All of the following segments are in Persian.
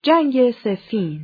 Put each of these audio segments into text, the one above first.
جنگ صفین.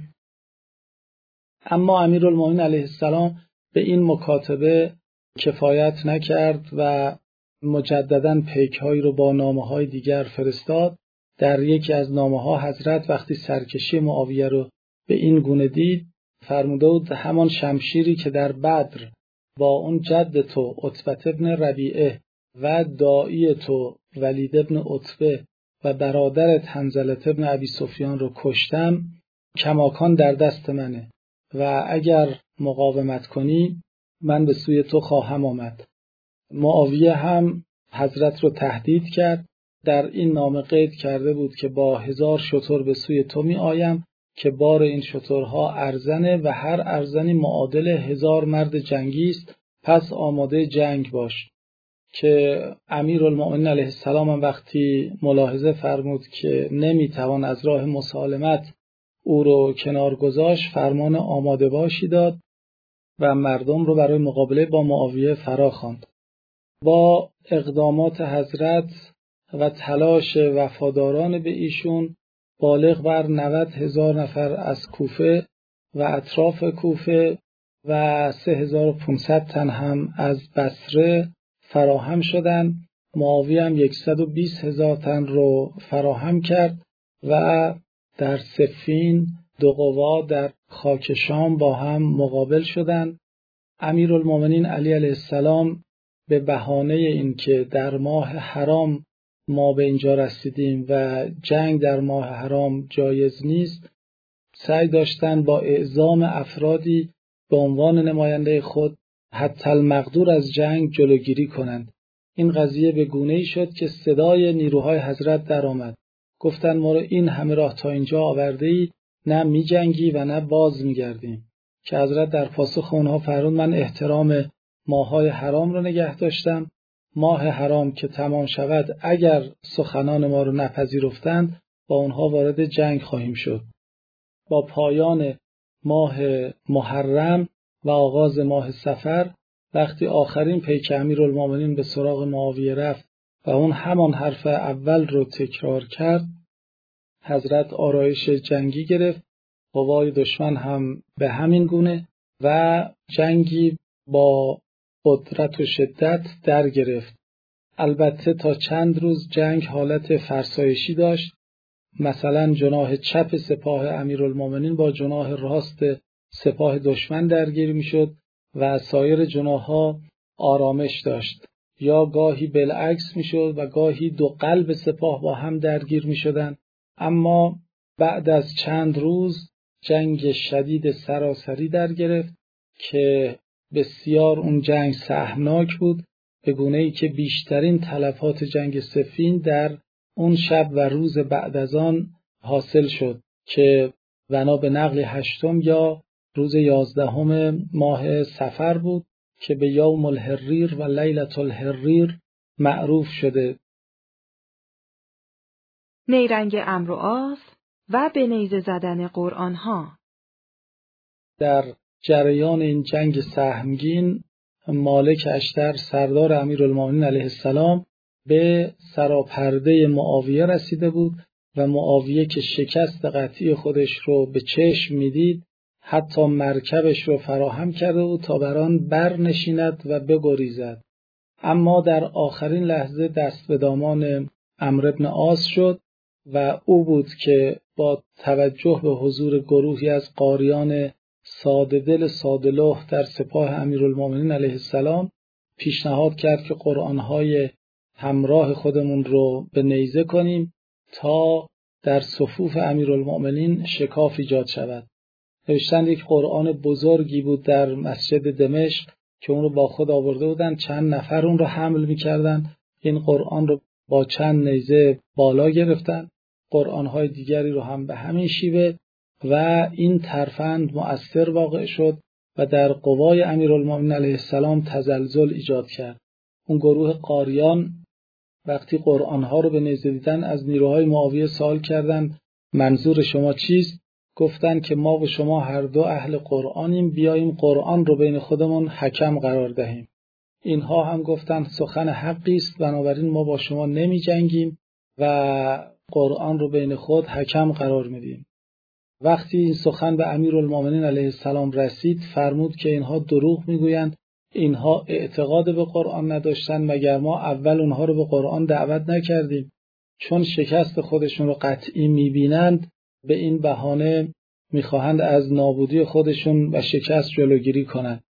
اما امیرالمومنین علیه السلام به این مکاتبه کفایت نکرد و مجدداً پیک‌هایی رو با نامه‌های دیگر فرستاد. در یکی از نامه‌ها حضرت وقتی سرکشی معاویه رو به این گونه دید، فرموده بود همان شمشیری که در بدر با اون جد تو عتبه ابن ربیعه و داعی تو ولید ابن عتبه و برادرت حنظله ابن ابی سفیان رو کشتم، کماکان در دست منه و اگر مقاومت کنی من به سوی تو خواهم آمد. معاویه هم حضرت رو تهدید کرد. در این نامه قید کرده بود که با 1000 شتر به سوی تو می آیم که بار این شترها ارزنه و هر ارزنی معادل 1000 مرد جنگی است، پس آماده جنگ باش. که امیرالمومنین علیه السلام هم وقتی ملاحظه فرمود که نمیتوان از راه مسالمت او رو کنار گذاشت، فرمان آماده باشی داد و مردم رو برای مقابله با معاویه فرا خواند. با اقدامات حضرت و تلاش وفاداران به ایشون بالغ بر 90,000 نفر از کوفه و اطراف کوفه و 3500 تن هم از بصره فراهم شدند. معاویه هم 120,000 تن رو فراهم کرد و در صفین دو قوا در خاک شام با هم مقابل شدند. امیرالمومنین علی علیه السلام به بهانه این که در ماه حرام ما به اینجا رسیدیم و جنگ در ماه حرام جایز نیست، سعی داشتن با اعزام افرادی به عنوان نماینده خود حتی المقدور از جنگ جلوگیری کنند. این قضیه به گونه‌ای شد که صدای نیروهای حضرت در آمد. گفتن ما رو این همه راه تا اینجا آورده‌ای، نه می جنگی و نه باز می گردیم. که حضرت در پاسخ اونها فرمود من احترام ماه‌های حرام رو نگه داشتم. ماه حرام که تمام شود اگر سخنان ما رو نپذیرفتند با اونها وارد جنگ خواهیم شد. با پایان ماه محرم و آغاز ماه صفر وقتی آخرین پیک امیرالمومنین به سراغ معاویه رفت و اون همان حرف اول رو تکرار کرد، حضرت آرایش جنگی گرفت. قوای دشمن هم به همین گونه و جنگی با قدرت و شدت در گرفت. البته تا چند روز جنگ حالت فرسایشی داشت. مثلا جناح چپ سپاه امیرالمومنین با جناح راست سپاه دشمن درگیر میشد و سایر جناح‌ها آرامش داشت، یا گاهی بالعکس میشد و گاهی دو قلب سپاه با هم درگیر میشدند. اما بعد از چند روز جنگ شدید سراسری در گرفت که بسیار اون جنگ سهمناک بود، به گونه‌ای که بیشترین تلفات جنگ صفین در اون شب و روز بعد از آن حاصل شد که بنا به نقل 8 یا روز 11 ماه صفر بود که به یوم الحریر و لیلة الحریر معروف شده. نیرنگ عمرو و عاص و به نیزه زدن قرآن‌ها. در جریان این جنگ سهمگین مالک اشتر سردار امیرالمومنین علیه السلام به سراپرده معاویه رسیده بود و معاویه که شکست قطعی خودش رو به چشم میدید حتی مرکبش رو فراهم کرده بود تا بر آن برنشیند و بگریزد. اما در آخرین لحظه دست به دامان عمرو بن عاص شد و او بود که با توجه به حضور گروهی از قاریان ساده دل ساده لوح در سپاه امیرالمومنین علیه السلام پیشنهاد کرد که قرآن‌های همراه خودمون رو به نیزه کنیم تا در صفوف امیرالمومنین شکاف ایجاد شود. نوشتند یک قرآن بزرگی بود در مسجد دمشق که اون رو با خود آورده بودن، چند نفر اون رو حمل می‌کردن، این قرآن رو با چند نیزه بالا گرفتن، قرآن‌های دیگری رو هم به همین شیوه و این ترفند مؤثر واقع شد و در قوای امیرالمومنین علیه السلام تزلزل ایجاد کرد. اون گروه قاریان وقتی قرآن‌ها رو به نیزه دیدن از نیروهای معاویه سوال کردند منظور شما چیست؟ گفتند که ما و شما هر دو اهل قرآنیم، بیاییم قرآن رو بین خودمون حکم قرار دهیم. اینها هم گفتند سخن حقی است، بنابراین ما با شما نمی جنگیم و قرآن رو بین خود حکم قرار میدیم. وقتی این سخن به امیرالمومنین علیه السلام رسید فرمود که اینها دروغ میگویند، اینها اعتقاد به قرآن نداشتن، مگر ما اول اونها رو به قرآن دعوت نکردیم؟ چون شکست خودشون رو قطعی میبینند به این بهانه میخواهند از نابودی خودشون و شکست جلوگیری کنند.